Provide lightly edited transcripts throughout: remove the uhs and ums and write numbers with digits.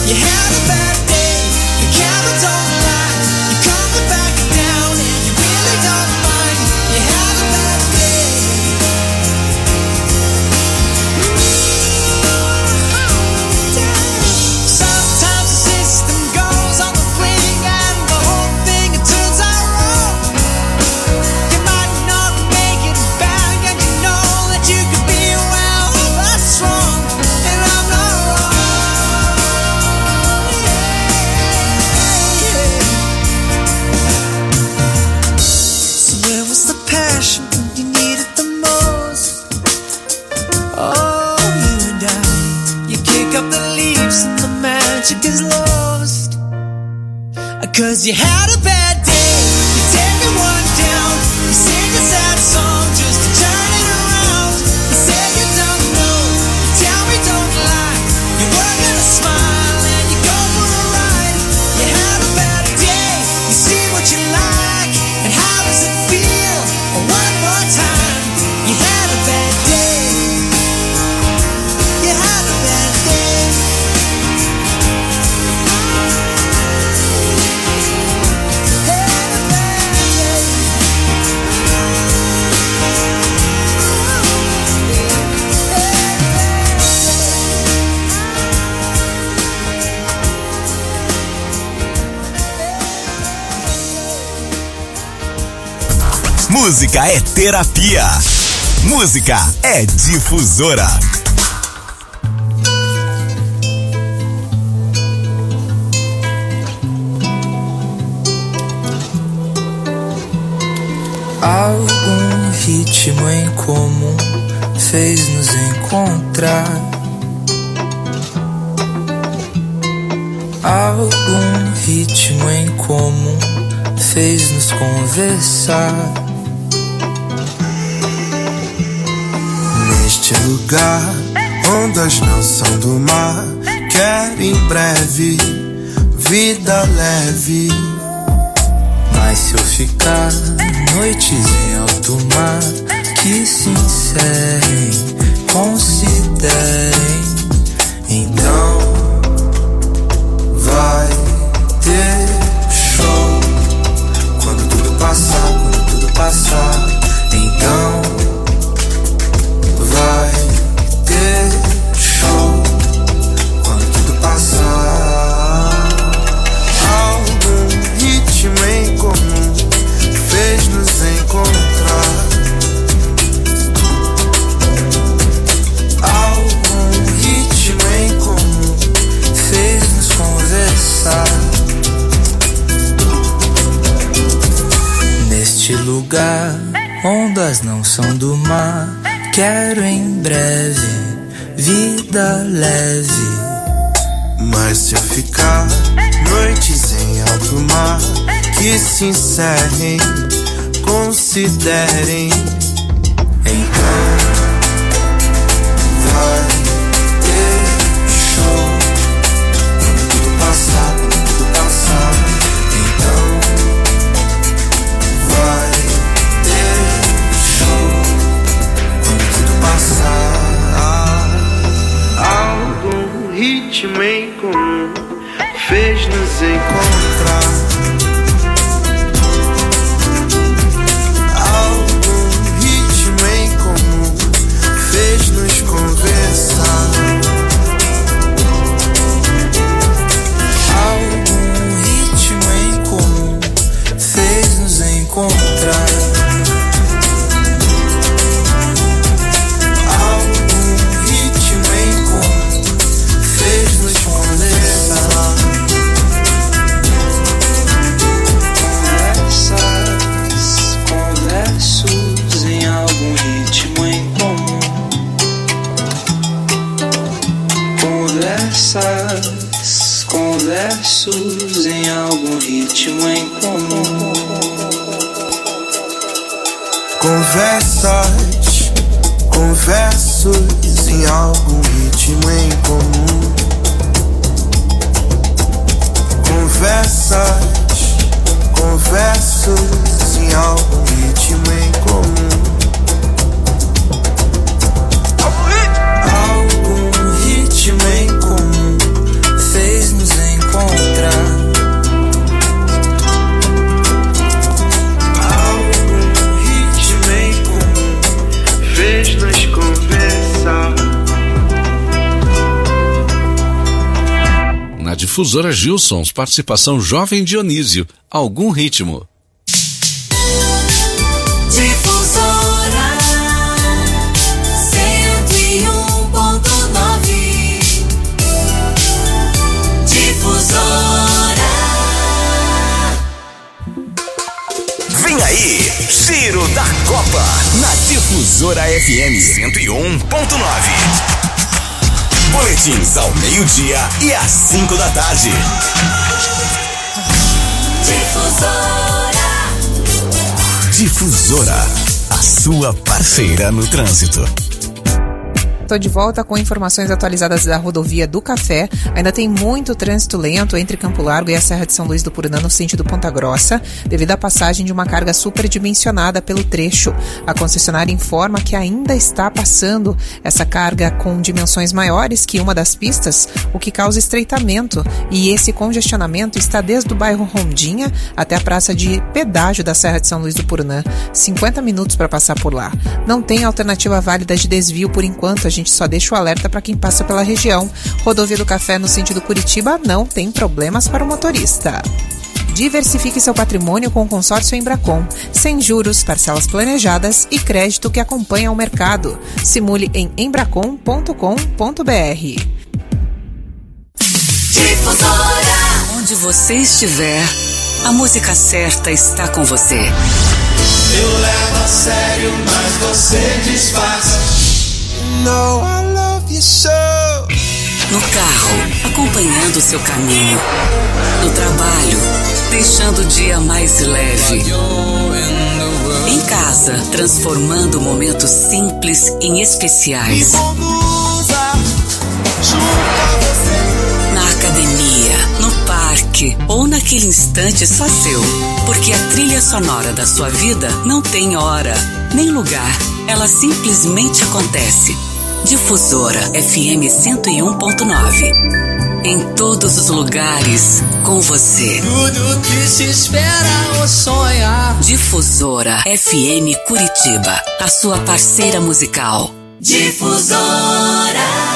You had a bad day, the camera don't lie. You come back down and you really don't mind. You had a bad day. Sometimes the system goes on the blink and the whole thing it turns out wrong. You might not make it back and you know that you could be well but strong. And I'm not wrong. So where was the passion when you needed the most? Oh, you and I, you kick up the leaves and the magic is lost. 'Cause you had a bad day, you take one down, you sing a sad song just to turn it around. You say you don't know, you tell me don't lie. You work on a smile and you go for a ride. You had a bad day, you see what you like, and how does it feel? One more time, you had a bad day. You had a bad day. Música é terapia. Música é difusora. Algum ritmo em comum fez nos encontrar. Algum ritmo em comum fez nos conversar. Neste lugar, ondas não são do mar. Quero em breve vida leve. Mas se eu ficar noites em alto mar que se encerrem, considerem, Então vai ter show quando tudo passar, quando tudo passar. Então vai ter show quando tudo passar. Algum ritmo em comum fez nos encontrar. Algum ritmo em comum fez nos conversar. Neste lugar, ondas não são do mar. Quero em breve vida leve. Mas se eu ficar noites em alto mar que se encerrem, considerem. Então vai ter show quando tudo passar, quando tudo passar. Então vai ter show quando tudo passar. Algum ritmo em comum fez nos encontrar. Algum ritmo em comum fez nos conversar. Algum ritmo em comum fez nos encontrar. Algum ritmo em comum fez nos conversar. Conversos em algum ritmo em comum. Conversos em algum ritmo em comum. Conversos em algum ritmo em comum. Conversos em algum ritmo em comum. Algum ritmo em comum fez nos Difusora Gilsons, participação Jovem Dionísio, Algum Ritmo. Difusora 101.9. Difusora. Vem aí, Giro da Copa, na Difusora FM 101.9. Boletins ao meio-dia e às 5 da tarde. Difusora, a sua parceira no trânsito. Estou de volta com informações atualizadas da rodovia do Café. Ainda tem muito trânsito lento entre Campo Largo e a Serra de São Luís do Purunã no sentido Ponta Grossa, devido à passagem de uma carga superdimensionada pelo trecho. A concessionária informa que ainda está passando essa carga com dimensões maiores que uma das pistas, o que causa estreitamento. E esse congestionamento está desde o bairro Rondinha até a praça de pedágio da Serra de São Luís do Purunã. 50 minutos para passar por lá. Não tem alternativa válida de desvio por enquanto. A gente só deixa o alerta para quem passa pela região. Rodovia do Café no sentido Curitiba não tem problemas para o motorista. Diversifique seu patrimônio com o consórcio Embracon. Sem juros, parcelas planejadas e crédito que acompanha o mercado. Simule em embracon.com.br. Difusora. Onde você estiver, a música certa está com você. Eu levo a sério, mas você disfarça. No, I love you so. No carro, acompanhando seu caminho. No trabalho, deixando o dia mais leve. Em casa, transformando momentos simples em especiais. Na academia, no parque ou naquele instante só seu. Porque a trilha sonora da sua vida não tem hora, nem lugar. Ela simplesmente acontece. Difusora FM 101.9. Em todos os lugares, com você. Tudo que se espera ou sonha. Difusora FM Curitiba, a sua parceira musical. Difusora.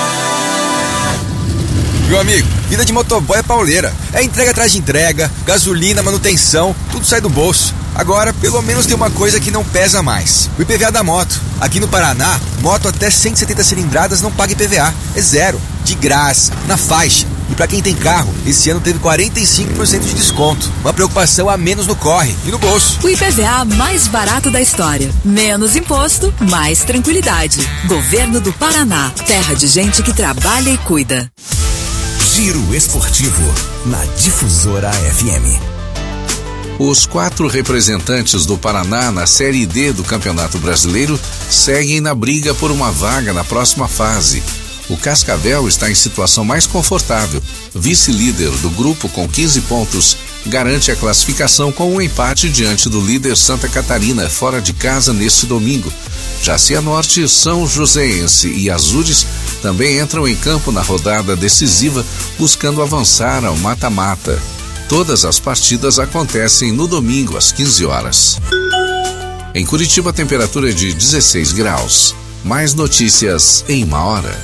Meu amigo, vida de motoboy é pauleira. É entrega atrás de entrega, gasolina, manutenção, tudo sai do bolso. Agora, pelo menos tem uma coisa que não pesa mais: o IPVA da moto. Aqui no Paraná, moto até 170 cilindradas não paga IPVA. É zero, de graça, na faixa. E pra quem tem carro, esse ano teve 45% de desconto. Uma preocupação a menos no corre e no bolso. O IPVA mais barato da história. Menos imposto, mais tranquilidade. Governo do Paraná. Terra de gente que trabalha e cuida. Giro Esportivo, na Difusora FM. Os 4 representantes do Paraná na Série D do Campeonato Brasileiro seguem na briga por uma vaga na próxima fase. O Cascavel está em situação mais confortável. Vice-líder do grupo com 15 pontos, garante a classificação com um empate diante do líder Santa Catarina, fora de casa neste domingo. Já Cianorte, São Joséense e Azures também entram em campo na rodada decisiva, buscando avançar ao mata-mata. Todas as partidas acontecem no domingo às 15 horas. Em Curitiba, a temperatura é de 16 graus. Mais notícias em 1 hora.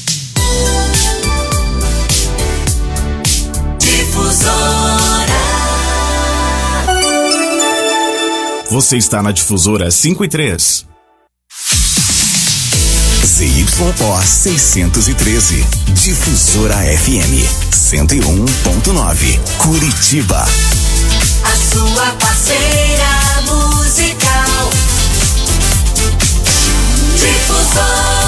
Difusora. Você está na Difusora 5 e 3. ZYO 613. Difusora FM 101.9. Curitiba. A sua parceira musical. Difusora.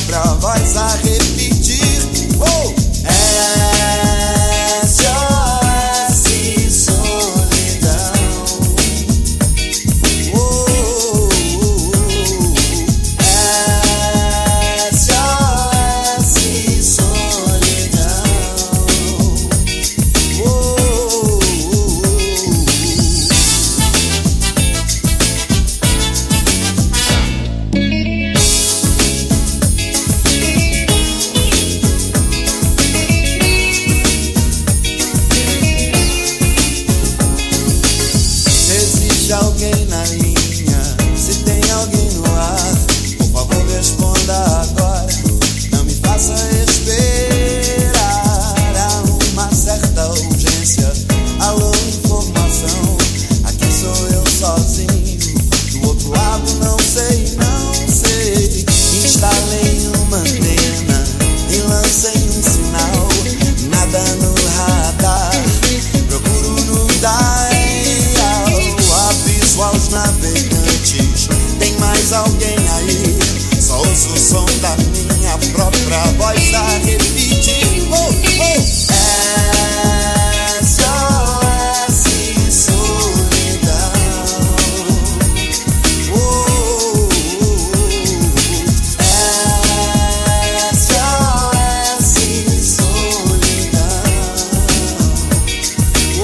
própria voz a repetir. Oh! SOS solidão. Oh, SOS solidão. Existe alguém na linha? Se tem alguém no ar, por favor responda agora. Não me faça esperar. Há uma certa urgência. Alô, informação. Aqui sou eu sozinho. Do outro lado não sei, não sei. Instalei uma antena e lancei um sinal. Nada no radar. Procuro no dial. Aviso aos navegantes. Tem mais alguém aí? Só ouço o som da minha própria voz a repetir. Oh, oh. SOS solidão. Oh, SOS solidão. Oh.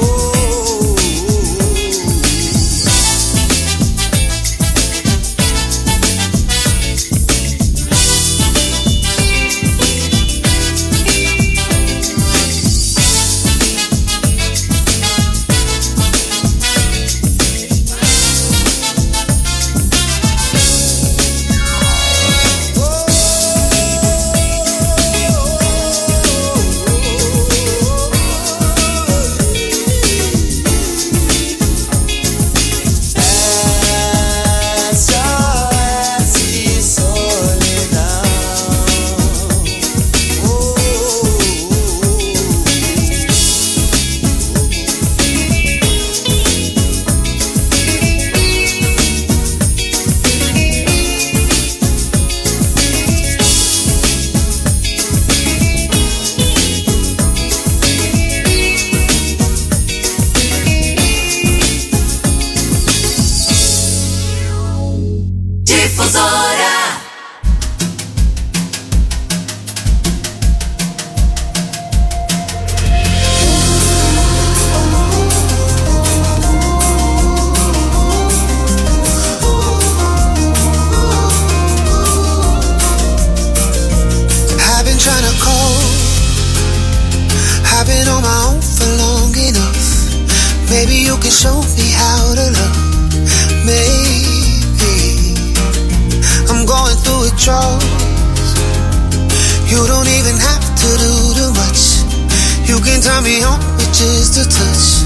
I've been on my own for long enough. Maybe you can show me how to love. Maybe I'm going through withdrawals. You don't even have to do too much. You can turn me on with just a touch,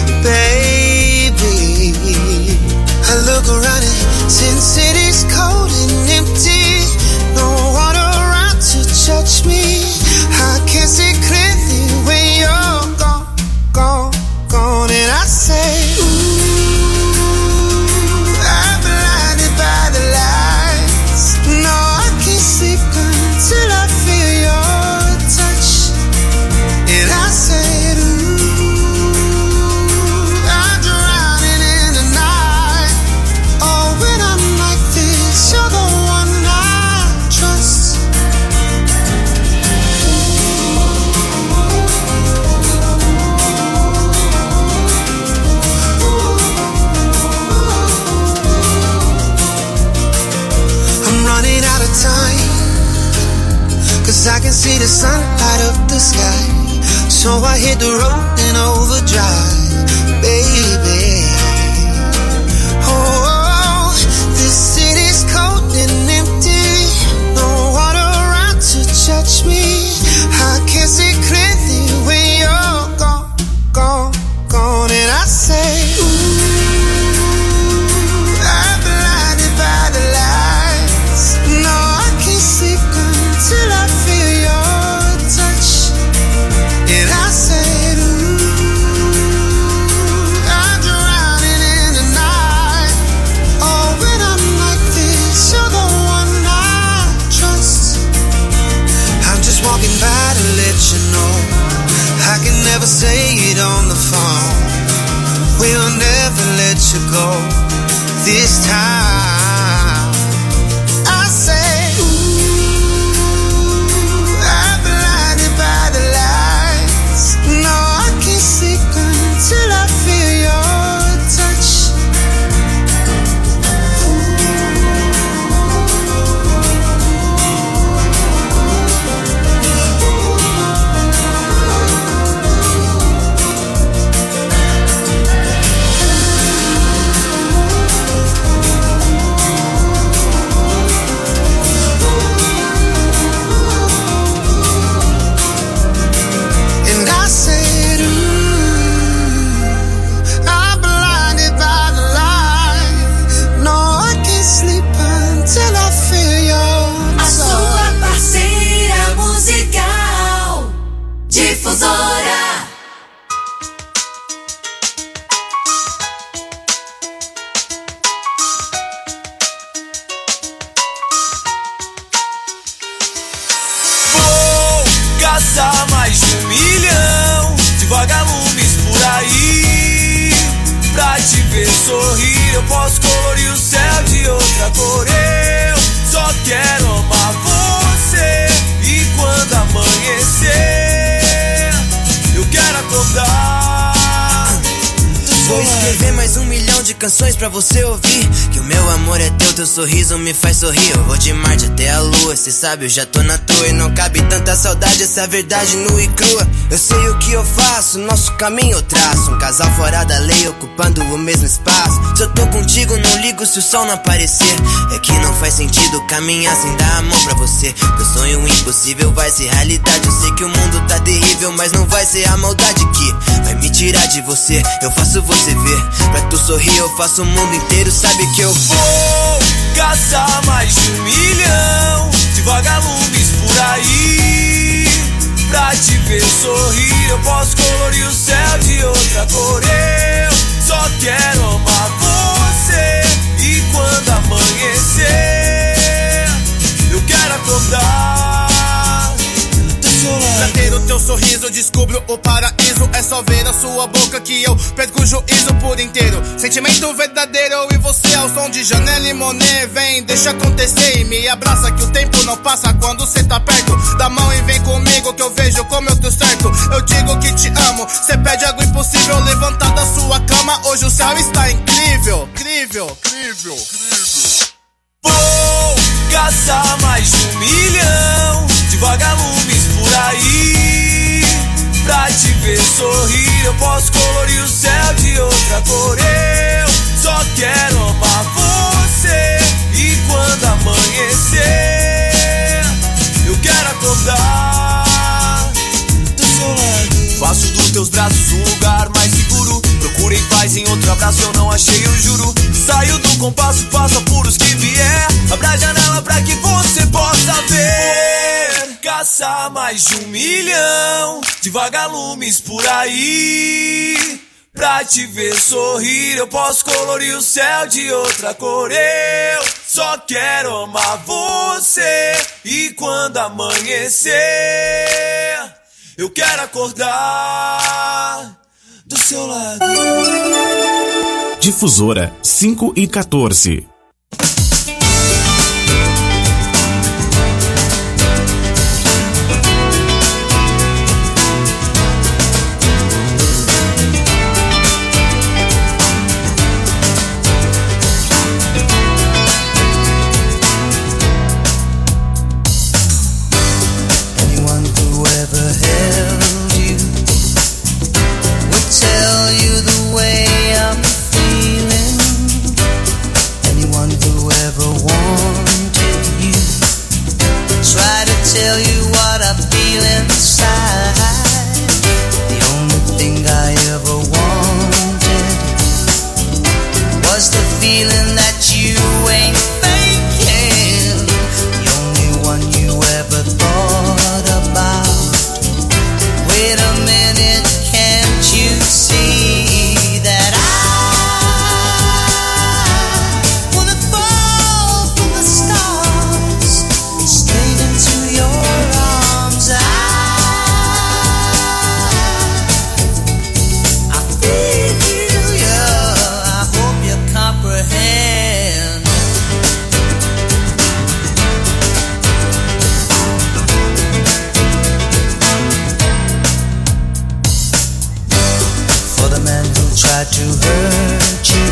baby. I look around and since city's cold and empty, no one around to touch me. I can't see clearly when you're gone, gone, gone. And I say, ooh, I'm blinded by the lights. No, I can't sleep until I feel your touch. And I said, ooh, I'm drowning in the night. Oh, when I'm like this, you're the one I trust. I'm running out of time, 'cause I can see the sun light up the sky. So I hit the road in overdrive, baby. Oh, this city's cold and empty, no one around to touch me. I can't see clearly when you're gone, gone, gone. And I say, ooh, I'm blinded by the lights. No, I can't sleep until I feel your touch. And I said, ooh, I'm know I can never say it on the phone. We'll never let you go this time. I say, ooh, I'm blinded by the lights. No, I can't sleep until I feel your touch. Difusora. Vou caçar mais de 1 milhão de vagalumes por aí. Pra te ver sorrir, eu posso colorir o céu de outra cor. Eu só quero amar você. E quando amanhecer, eu quero acordar. Vou escrever mais 1 milhão de canções pra você ouvir. Que o meu amor é teu sorriso me faz sorrir. Eu vou de Marte até a Lua, cê sabe, eu já tô na toa. E não cabe tanta saudade, essa verdade nua e crua. Eu sei o que eu faço, nosso caminho eu traço. Um casal fora da lei, ocupando o mesmo espaço. Se eu tô contigo, não ligo se o sol não aparecer. É que não faz sentido caminhar sem dar a mão pra você. Meu sonho impossível vai ser realidade. Eu sei que o mundo tá terrível, mas não vai ser a maldade que vai me tirar de você. Eu faço você ver, pra tu sorrir eu faço o mundo inteiro. Sabe que eu vou caçar mais de 1 milhão de vagalumes por aí. Pra te ver sorrir, eu posso colorir o céu de outra cor. Eu só quero amar você. E quando amanhecer, eu quero acordar. Pra ter o teu sorriso eu descubro o paraíso. É só ver a sua boca que eu perco o juízo por inteiro. Sentimento verdadeiro, eu e você ao som de Janelle e Monet. Vem, deixa acontecer e me abraça que o tempo não passa quando cê tá perto. Dá mão e vem comigo que eu vejo como eu tô certo. Eu digo que te amo, cê pede algo impossível. Levantar da sua cama, hoje o céu está incrível. Incrível, incrível, incrível. Vou caçar mais de 1 milhão de vagalumes por aí. Pra te ver sorrir, eu posso colorir o céu de outra cor. Eu só quero amar você. E quando amanhecer, eu quero acordar do seu lado. Faço dos teus braços um lugar mais seguro. Procurei paz em outro abraço, eu não achei, eu juro. Saio do compasso, faço apuros que vier. Abra a janela pra que você possa ver. Caçar mais de 1 milhão de vagalumes por aí. Pra te ver sorrir, eu posso colorir o céu de outra cor. Eu só quero amar você. E quando amanhecer, eu quero acordar do seu lado. Difusora 5:14. Tell you what I feel inside. The only thing I ever wanted was the feeling that you ain't faking. The only one you ever thought about. Wait a minute, can't you see that I wanna fall from the stars straight into your arms? I tried to hurt you.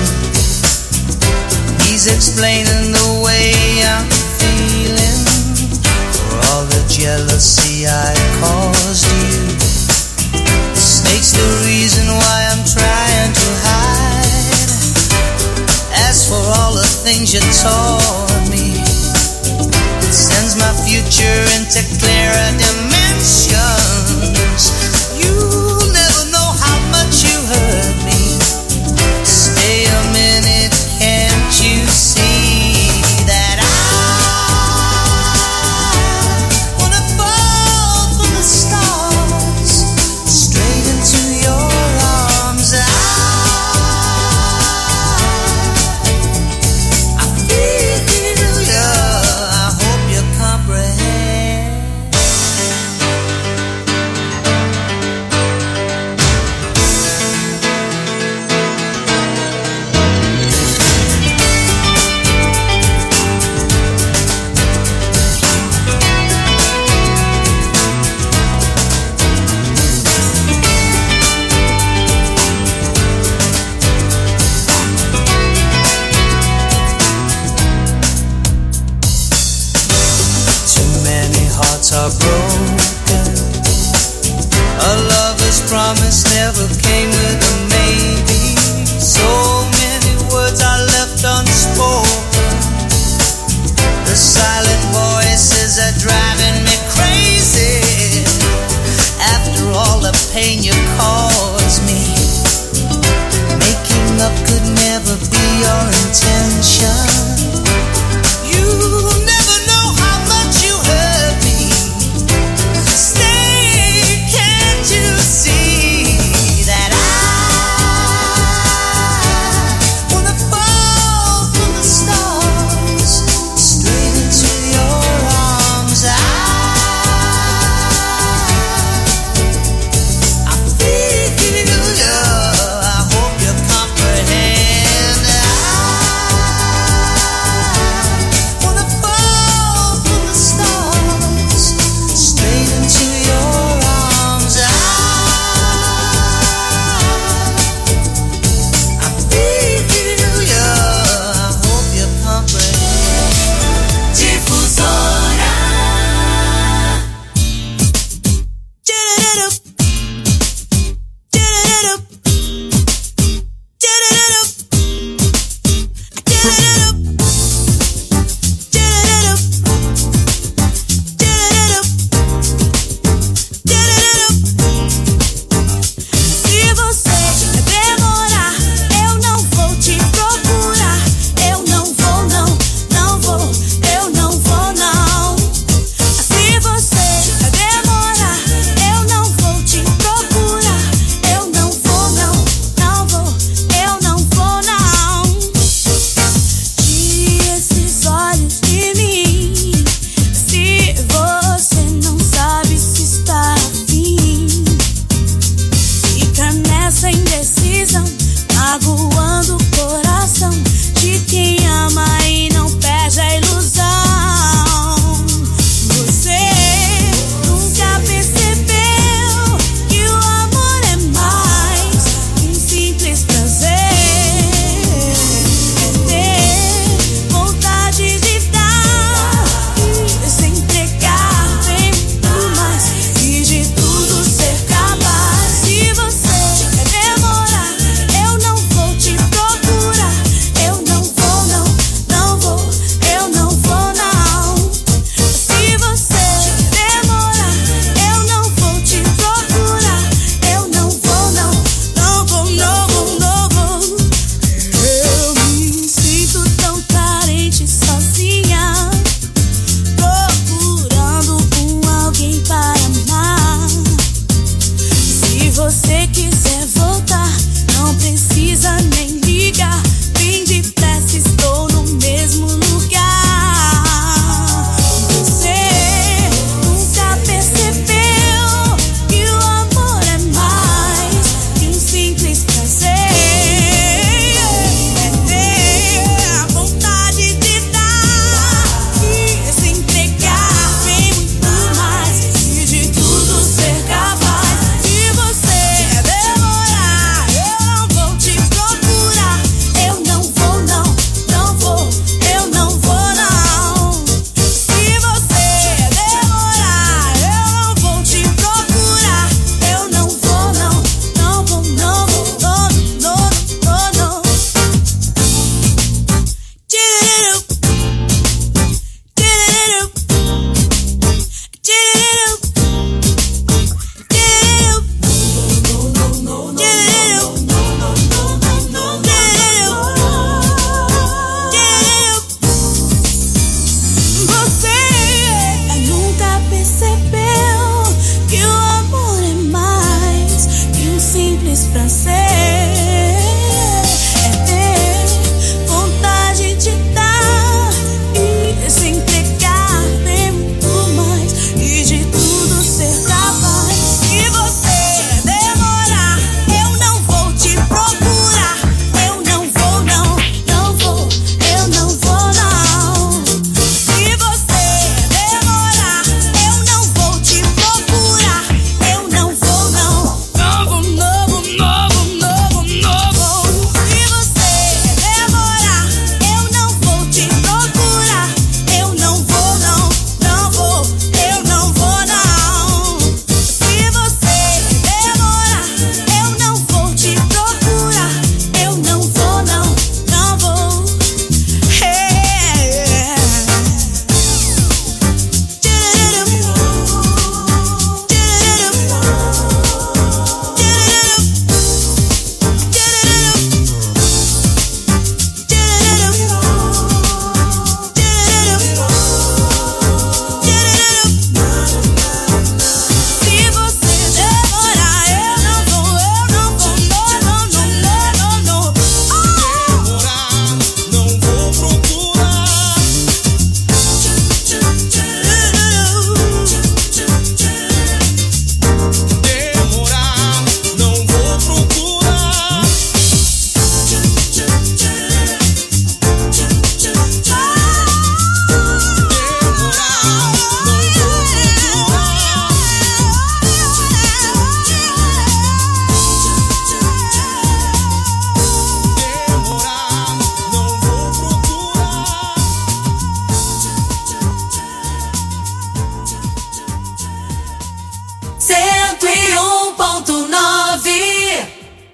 He's explaining the way I'm feeling for all the jealousy I caused you. The snake's the reason why I'm trying to hide. As for all the things you taught me, it sends my future into clearer dimensions. You'll never know how much you hurt me. Stay a minute, can't you see that I wanna fall from the stars straight into your arms? I feel ya, I hope you comprehend. Too many hearts are broken. A lover's promise never came with a maybe. So many words are left unspoken. The silent voices are driving me crazy. After all the pain you caused me, making up could never be your intention. You'll never know how much you hurt me. Stay, can't you see that I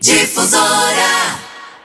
Difusora.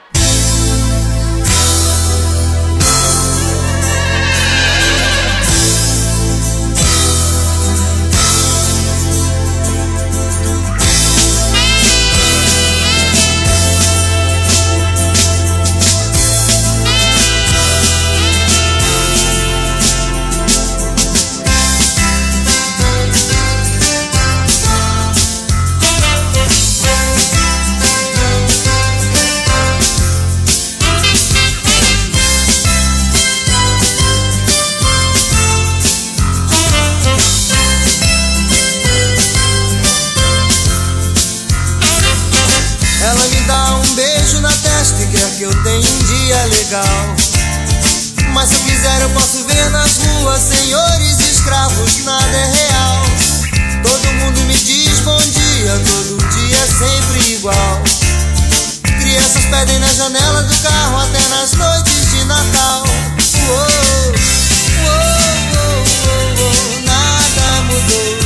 Ela me dá um beijo na testa e quer que eu tenha um dia legal. Mas se eu quiser eu posso ver nas ruas senhores e escravos, nada é real. Todo mundo me diz bom dia, todo dia é sempre igual. Crianças pedem na janela do carro até nas noites de Natal. Uou, uou, uou, uou, uou, nada mudou.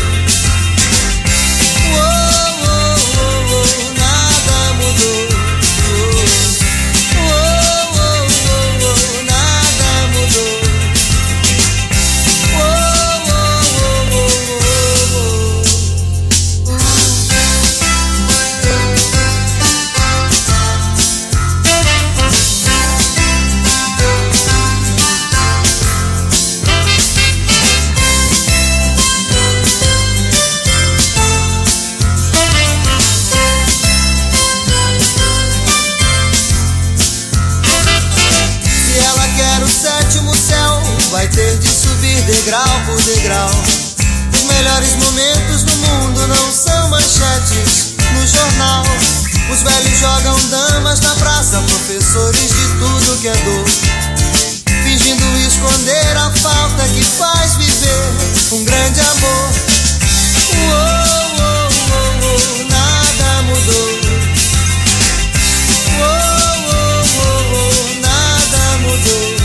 Vai ter de subir degrau por degrau. Os melhores momentos do mundo não são manchetes no jornal. Os velhos jogam damas na praça, professores de tudo que é dor, fingindo esconder a falta que faz viver um grande amor. Uou, uou, uou, uou, nada mudou. Uou, uou, uou, uou, nada mudou.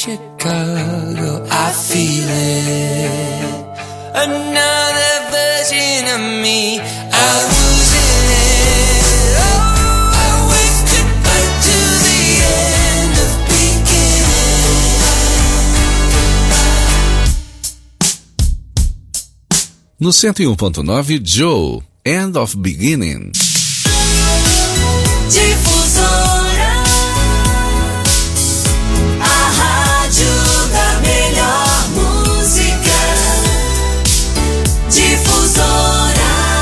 Chicago, I feel it. Another version of me, I lose it. Oh, I wake goodbye to the end of beginning. No 101.9, Joe, End of Beginning. Difusora, a rádio da melhor música. Difusora.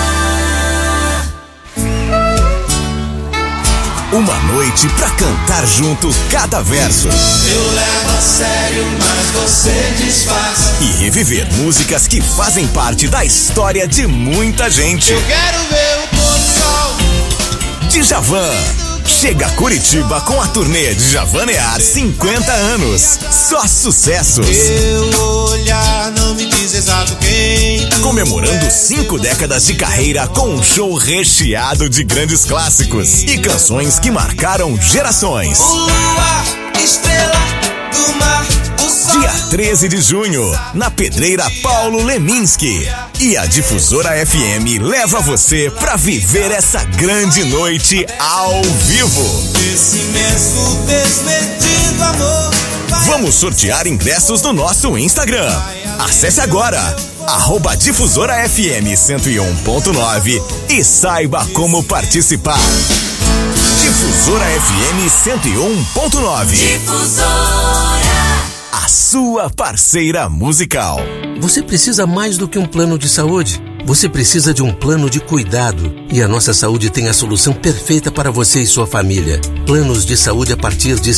Uma noite pra cantar junto cada verso. Eu levo a sério, mas você disfarça. E reviver músicas que fazem parte da história de muita gente. Eu quero ver o pôr do sol. Djavan. Chega a Curitiba com a turnê Djavanear 50 anos. Só sucessos. Teu olhar não me diz exato quem tu Comemorando é. 5 décadas de carreira com um show recheado de grandes clássicos e canções que marcaram gerações. O luar, estrela do mar, o sol. Dia 13 de junho, na Pedreira Paulo Leminski. E a Difusora FM leva você pra viver essa grande noite ao vivo. Esse imenso desmedido amor. Vamos sortear ingressos no nosso Instagram. Acesse agora, @Difusora FM 101.9 e saiba como participar. Difusora FM 101.9. Difusora. A sua parceira musical. Você precisa mais do que um plano de saúde. Você precisa de um plano de cuidado. E a Nossa Saúde tem a solução perfeita para você e sua família. Planos de saúde a partir de R$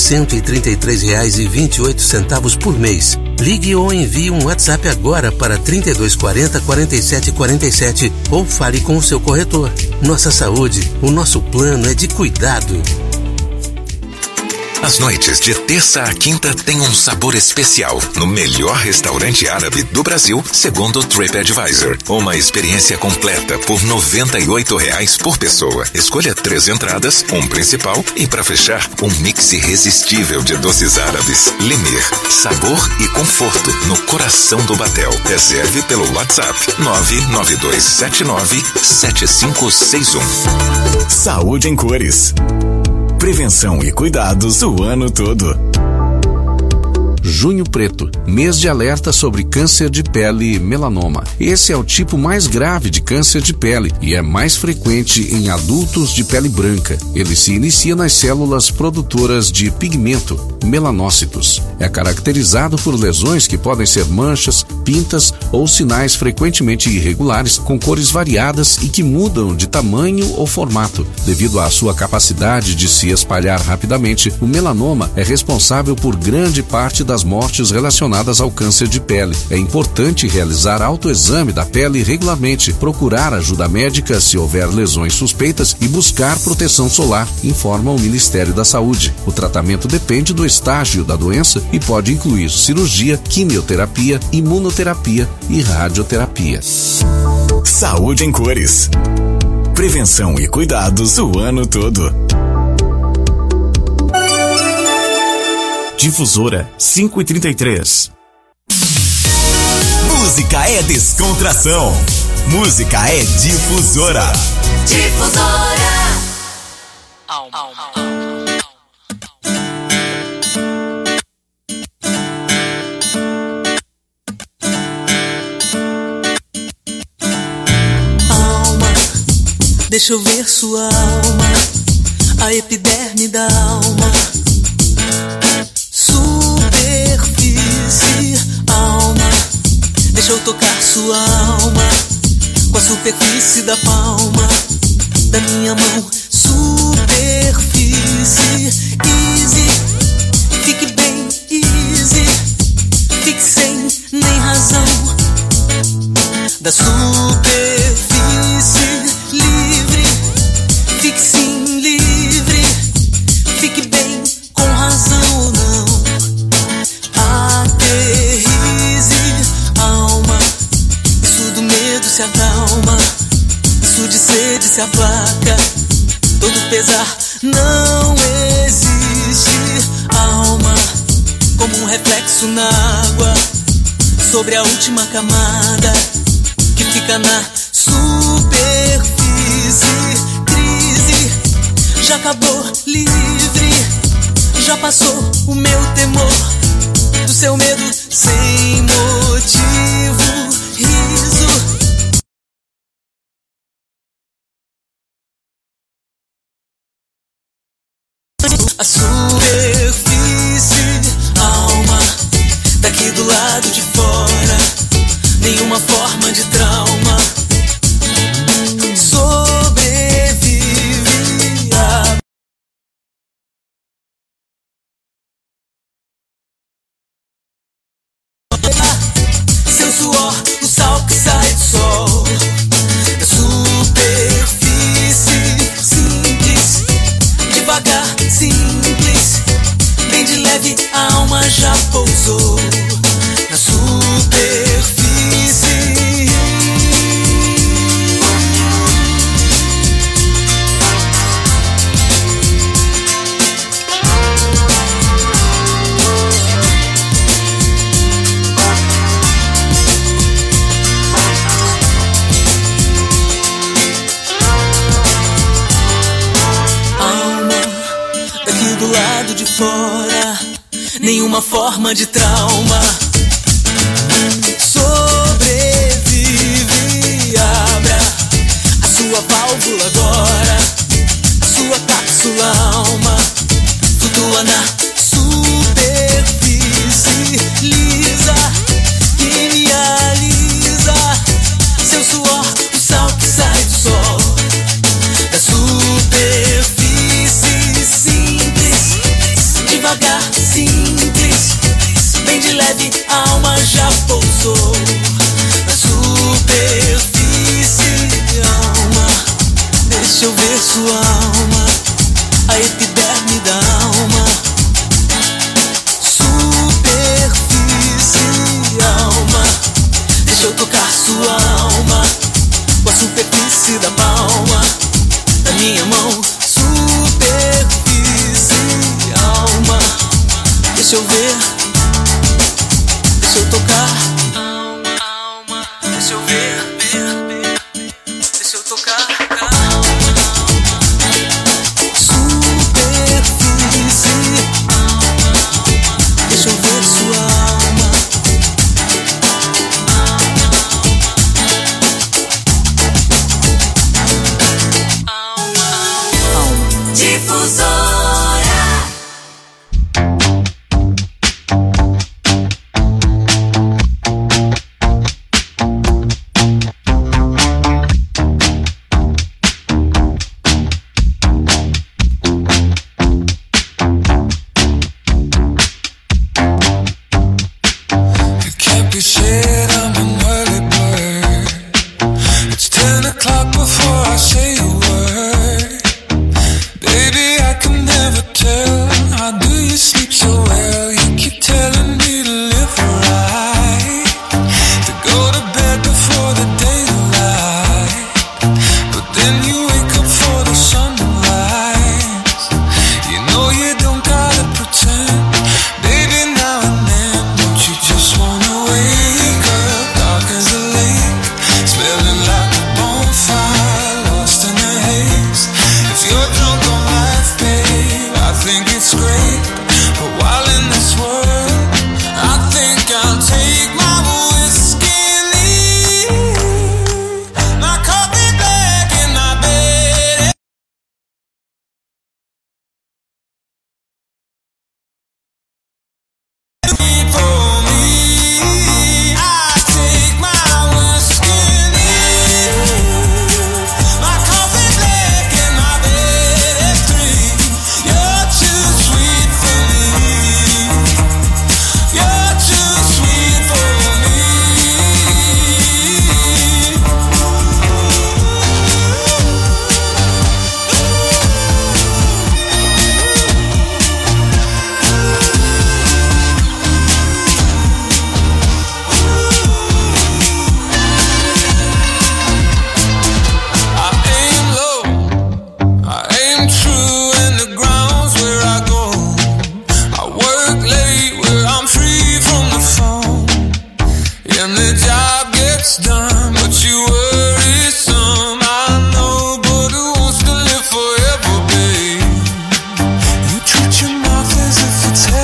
133,28 por mês. Ligue ou envie um WhatsApp agora para 3240 4747 ou fale com o seu corretor. Nossa Saúde, o nosso plano é de cuidado. As noites de terça a quinta têm um sabor especial no melhor restaurante árabe do Brasil, segundo o TripAdvisor. Uma experiência completa por R$ 98 por pessoa. Escolha 3 entradas, um principal e, para fechar, um mix irresistível de doces árabes. Limir, sabor e conforto no coração do Batel. Reserve pelo WhatsApp 992797561. Saúde em cores. Prevenção e cuidados o ano todo. Junho Preto, mês de alerta sobre câncer de pele e melanoma. Esse é o tipo mais grave de câncer de pele e é mais frequente em adultos de pele branca. Ele se inicia nas células produtoras de pigmento, melanócitos. É caracterizado por lesões que podem ser manchas, pintas ou sinais frequentemente irregulares, com cores variadas e que mudam de tamanho ou formato. Devido à sua capacidade de se espalhar rapidamente, o melanoma é responsável por grande parte das mortes relacionadas ao câncer de pele. É importante realizar autoexame da pele regularmente, procurar ajuda médica se houver lesões suspeitas e buscar proteção solar, informa o Ministério da Saúde. O tratamento depende do estágio da doença e pode incluir cirurgia, quimioterapia, imunoterapia e radioterapia. Saúde em cores. Prevenção e cuidados o ano todo. Difusora 5:33. Música é descontração. Música é Difusora. Difusora. Alma, deixa eu ver sua alma, a epiderme da alma. Superfície, alma, deixa eu tocar sua alma com a superfície da palma da minha mão. Superfície, easy, fique bem easy, fique sem nem razão. Da superfície livre, fique sim livre, fique bem com razão. Não aterrize, alma, isso do medo se acalma, isso de sede se aplaca, todo pesar não existe, alma, como um reflexo desço na água, sobre a última camada que fica na superfície. Crise já acabou, livre, já passou o meu temor, do seu medo sem motivo, riso. A superfície, alma, daqui do lado de fora, nenhuma forma de trauma sobrevive a... Seu suor, o sal que sai do sol, da superfície, simples, devagar, simples, bem de leve, a alma já pousou na superfície. Do lado de fora, nenhuma forma de trauma sobrevive. Abra a sua válvula agora, a sua cápsula alma flutua na superfície lisa que me alisa. Seu suor, o sal que sai do sol, da superfície. Devagar, simples, bem de leve, a alma já pousou na superfície. Alma, deixa eu ver sua alma, a epiderme da alma. Superfície, alma, deixa eu tocar sua alma com a superfície da palma da minha mão. Alma, deixa eu ver, deixa eu tocar. Alma, deixa eu ver, deixa eu tocar. Superfície, deixa eu ver sua alma. Alma, difusor. Think it's great, but while in this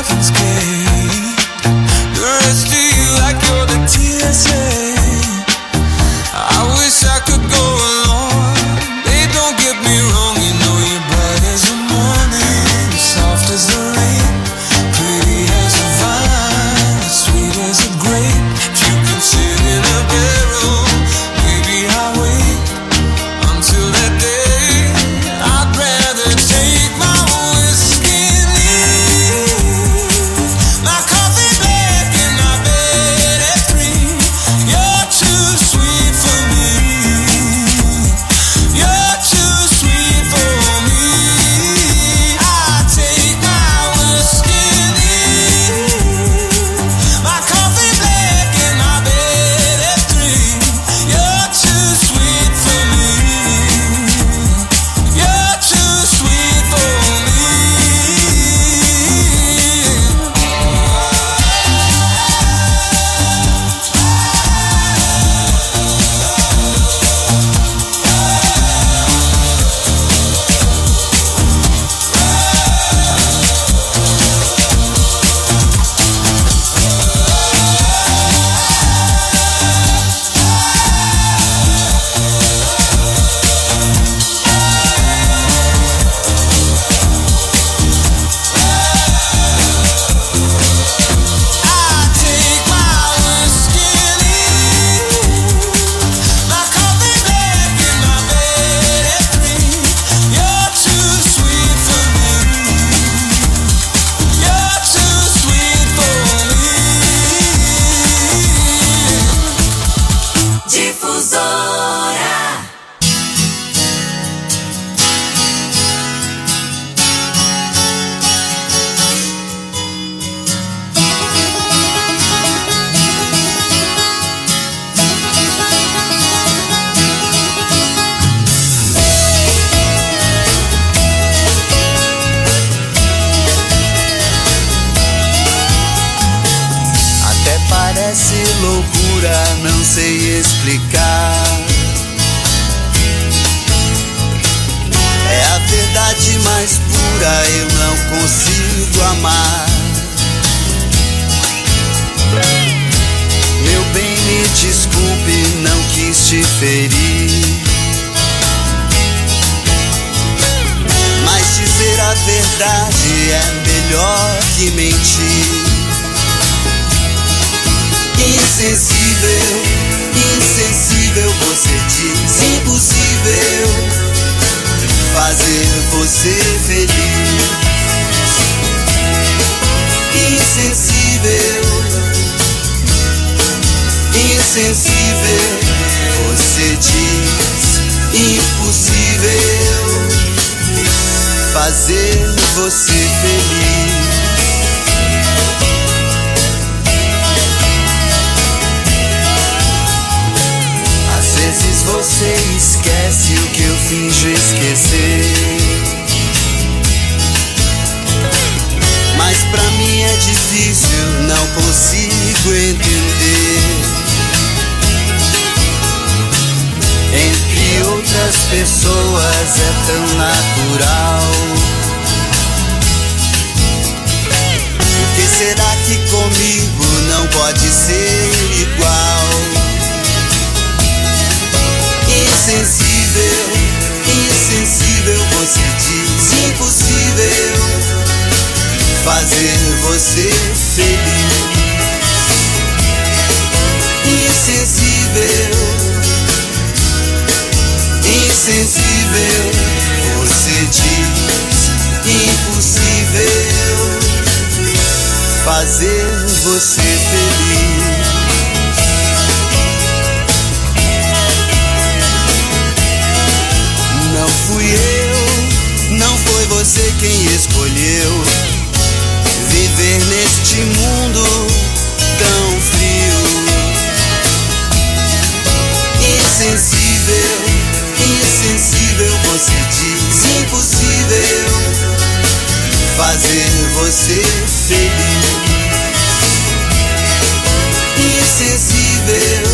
Heaven's Gate. The rest of you like you're the TSA. I wish I could go along. Babe, don't get me wrong, you know you're bright as the morning, soft as the rain, pretty as a vine, sweet as a grape. If you can sit in a barrel, maybe I'll wait until that day. I'd rather take my whiskey and leave my coffee black in my bed at 3. You're too sweet for me. You're too sweet for me. I take my whiskey and leave my coffee black in my bed at 3. You're too sweet for me. You're too sweet for me. Difusora. Até parece loucura, não sei explicar. É a verdade mais pura, eu não consigo amar. Meu bem, me desculpe, não quis te ferir. Mas dizer a verdade é melhor que mentir. Insensível, insensível, você diz impossível fazer você feliz. Insensível, insensível, você diz impossível fazer você feliz. Às vezes você esquece o que eu finjo esquecer, mas pra mim é difícil, não consigo entender. Entre outras pessoas é tão natural. Por que será que comigo não pode ser igual? Insensível, insensível, você diz impossível fazer você feliz. Insensível, insensível, você diz impossível fazer você feliz. Não fui eu, não foi você quem escolheu viver neste mundo tão frio. Insensível, insensível, você diz impossível fazer você feliz. Insensível,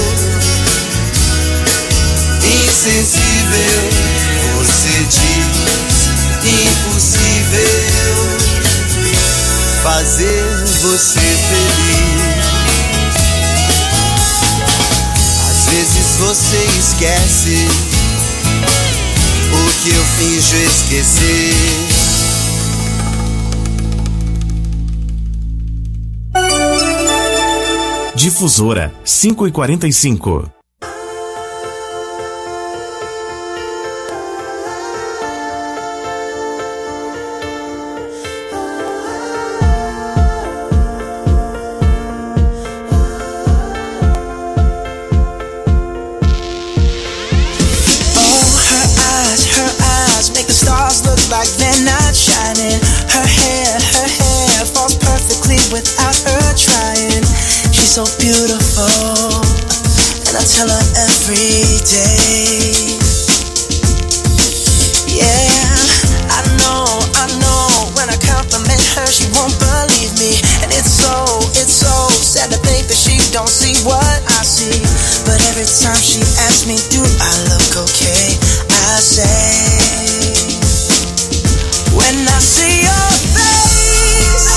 insensível, você diz impossível fazer fazer você feliz. Às vezes você esquece o que eu finjo esquecer. Difusora 5h45. Like they're not shining. Her hair falls perfectly without her trying. She's so beautiful, and I tell her every day. Yeah, I know, when I compliment her, she won't believe me. And it's so sad to think that she don't see what I see. But every time she asks me, do I look okay, I say, when I see your face,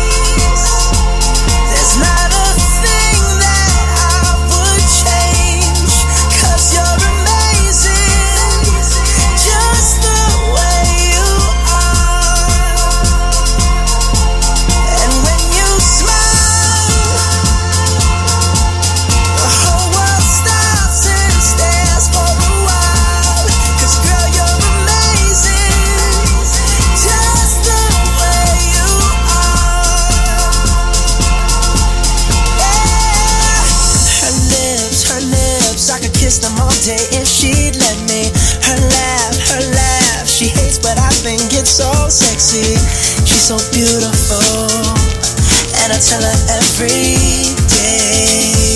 there's not a thing that I would change, 'cause you're amazing, just the way you are. And when you smile, the whole world stops and stares for a while, 'cause girl, you're amazing, just the way you are. Yeah. Her lips, I could kiss them all day if she'd let me. Her laugh, she hates but I think it's so sexy. She's so beautiful, and I tell her every day.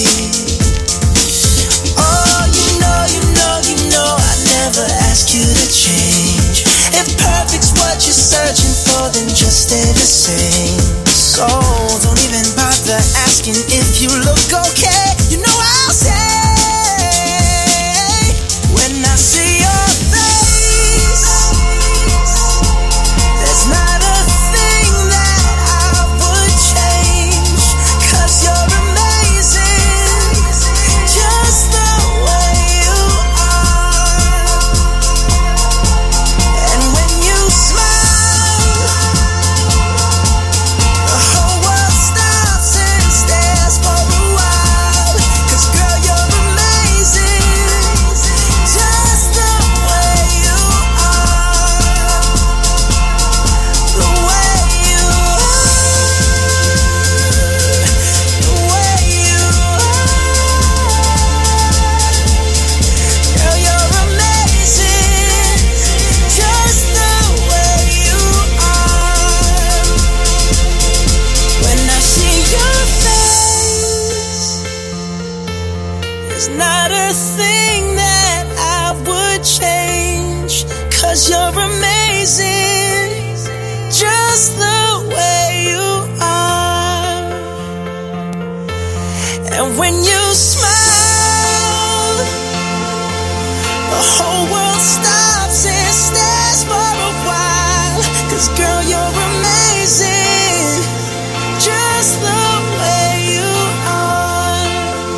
Oh, you know, I never ask you to change. If perfect's what you're searching for, then just stay the same. So don't even bother asking if you look okay. You know I'll say, when I see your face, there's not a thing that I would change, 'cause you're amazing, just the way you are. And when you smile, the whole world stops and stares for a while, 'cause girl, you're amazing, just the way you are. The way you are, the way you are. Girl, you're amazing, just the way you are. When I see your face, there's not a thing that I would change, 'cause you're amazing, just the way you are. And when you smile, the whole world stops and stares for a while, 'cause girl, you're amazing, just the way you are.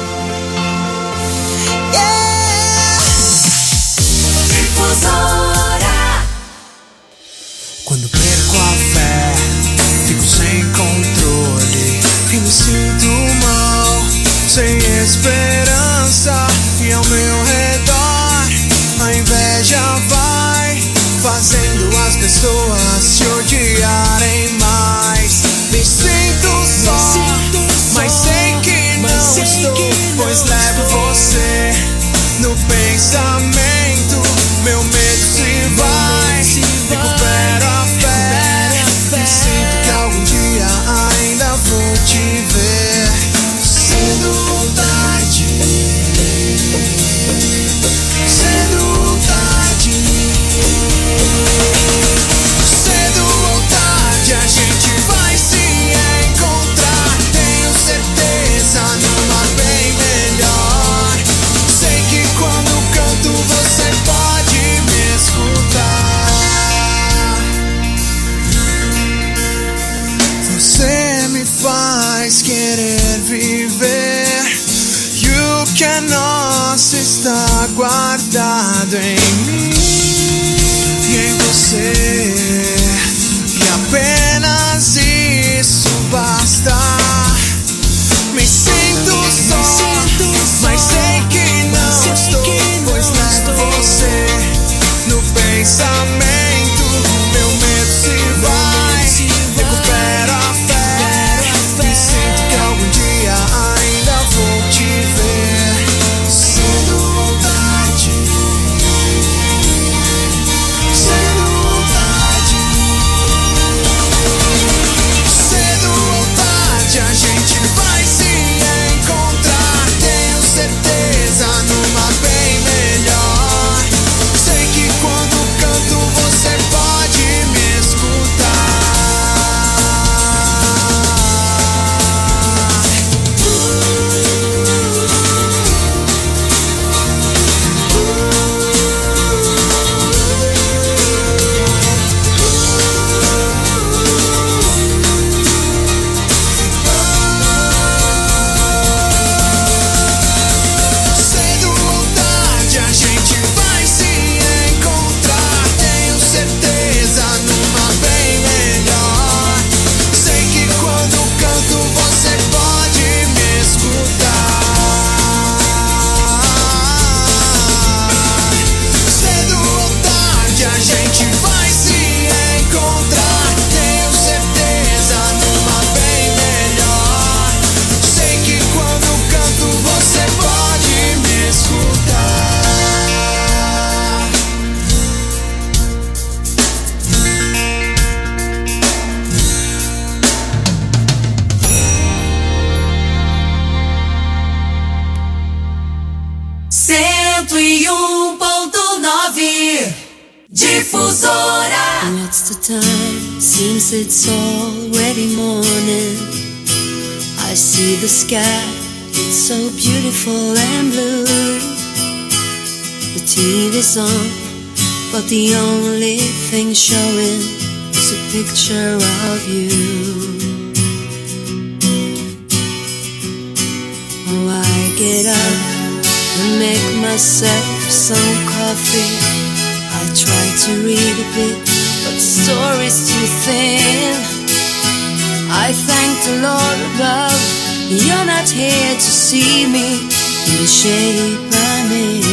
Yeah. Quando perco a fé, fico sem controle e me sinto mal, sem esperança. E ao meu redor a inveja vai fazendo as pessoas se odiarem mais. Me sinto só, mas sei que não estou, pois levo você no pensamento. Meu medo se vai, recupero a fé. E sinto que algum dia ainda vou te ver. Cedo ou tarde, cedo ou tarde, cedo ou tarde a gente vai se encontrar. Tenho certeza, numa bem melhor. Sei que quando canto você está guardado em mim e em você, e apenas isso basta. Me sinto só, mas sei que não estou, pois levo você no pensamento. Meu medo se vai, recupera a fé, e sinto que algum dia ainda vou te ver. Cedo ou tarde, cedo ou tarde, cedo ou tarde a gente vai se encontrar. Tenho certeza numa bem melhor. Sei que quando canto você pode me escutar. Cedo ou tarde a gente vai se encontrar. Tenho certeza numa bem melhor. Sei que quando canto você pode me escutar. Cedo ou tarde a gente vai se encontrar. Tenho certeza numa bem melhor. Sei que quando canto você pode me escutar. Cento e 1.9 Difusora. What's the time? Seems it's already morning. I see the sky, it's so beautiful and blue. The TV's on, but the only thing showing is a picture of you. Oh, I get up and make myself some coffee. I try to read a bit, but the story's too thin. I thank the Lord above, you're not here to see me in the shape I'm in.